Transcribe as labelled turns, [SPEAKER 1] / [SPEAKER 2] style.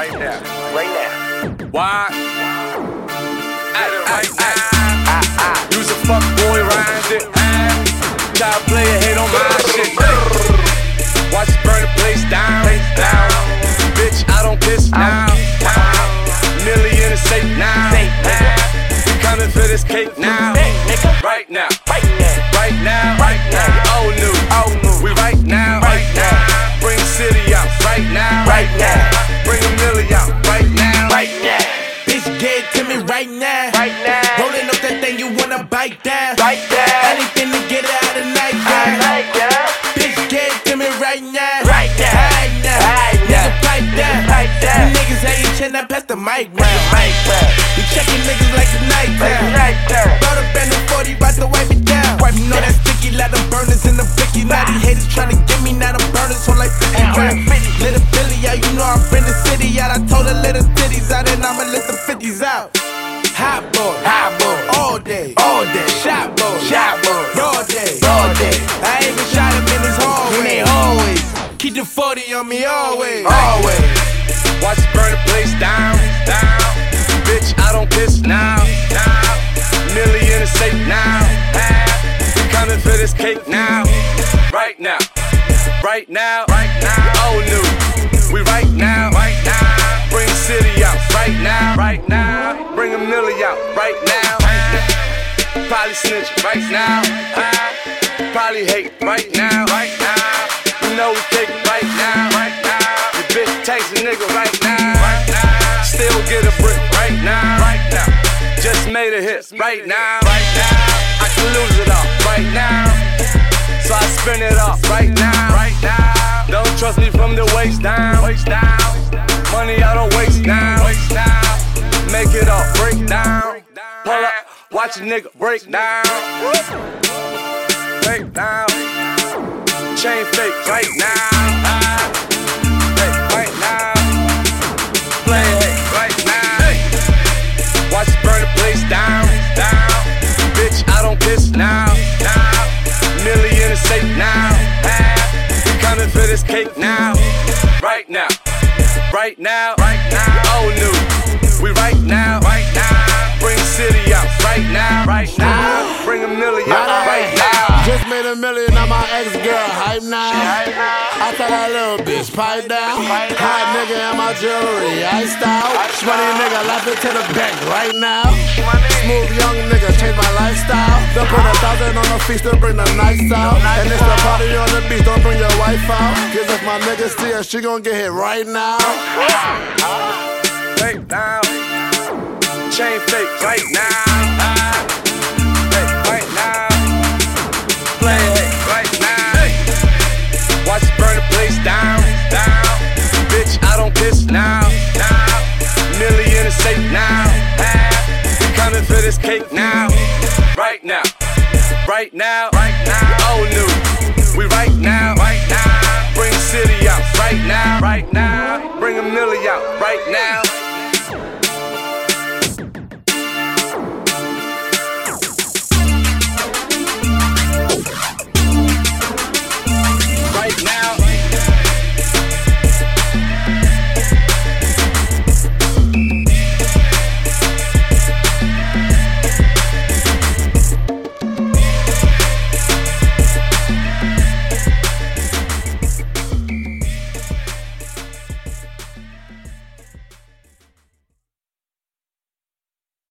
[SPEAKER 1] right now.
[SPEAKER 2] Why? Use a fuck boy rhymes it. Child player hate on my shit. Watch it burn the place down. Bitch, I don't piss now. Millie in the safe now. We coming for this cake now. Right now. Right now. Old new. We right now. Bring city out. Right now. Bring a Millie out. Right now.
[SPEAKER 3] Bitch, get it to me right now. Rolling up that thing, you wanna bite down. Anything to get it out of night down. Bitch, get it to me right now. Nigga, pipe down. You niggas ain't chin, pass the mic round. We checking niggas like the night down. Brought up in the 40, about to wipe it down. You know that sticky, lot of burners in the blicky. Now these haters tryna get me, now them burners on like 50 rounds. Little Billy out, you know I'm in the city out. I told her little titties out, and I'ma let the 50s out. Hot boy, all day, shot boy, all day. I ain't been shot him in his hallway. Keep the 40 on me always.
[SPEAKER 2] Watch it burn the place down. Bitch, I don't piss now. Millie in the safe now. We coming for this cake now. Right now. Old new. We right now. Bring city out. Right now. Bring a Millie out. Right now. Probably snitch right now. Probably hate right now. You know we kick right now. Your bitch takes a nigga right now. Still get a brick right now. Just made a hit right now. I can lose it all right now. So I spin it off right now. Don't trust me from the waist down. Money I don't waste now. Make it all break down. Pull up, watch a nigga break down. Chain fake right now. Right now. Play it right now. Watch it burn the place down. Bitch, I don't piss now. Millie in the safe now. We coming for this cake now. Right now. Old new. We right now. Bring city out. Right now. Bring a Millie out. Right now.
[SPEAKER 4] Just made $1 million on my ex-girl, hype now. I tell that little bitch, pipe down. Hot nigga in my jewelry, iced out. Money nigga laughing to the bank right now. Smooth young nigga, change my lifestyle. Don't put 1,000 on the feast to bring the nights out. And it's the party on the beach, don't bring your wife out. Cause if my nigga see her, she gon' get hit right now.
[SPEAKER 2] Fake now. Chain fake right now. Right now. Play it right now. Watch it burn the place down. Bitch, I don't piss now. Millie in the safe now. We coming for this cake now. Right now. Old new. We right now. Bring city out. Right now. Bring a Millie out. Right now.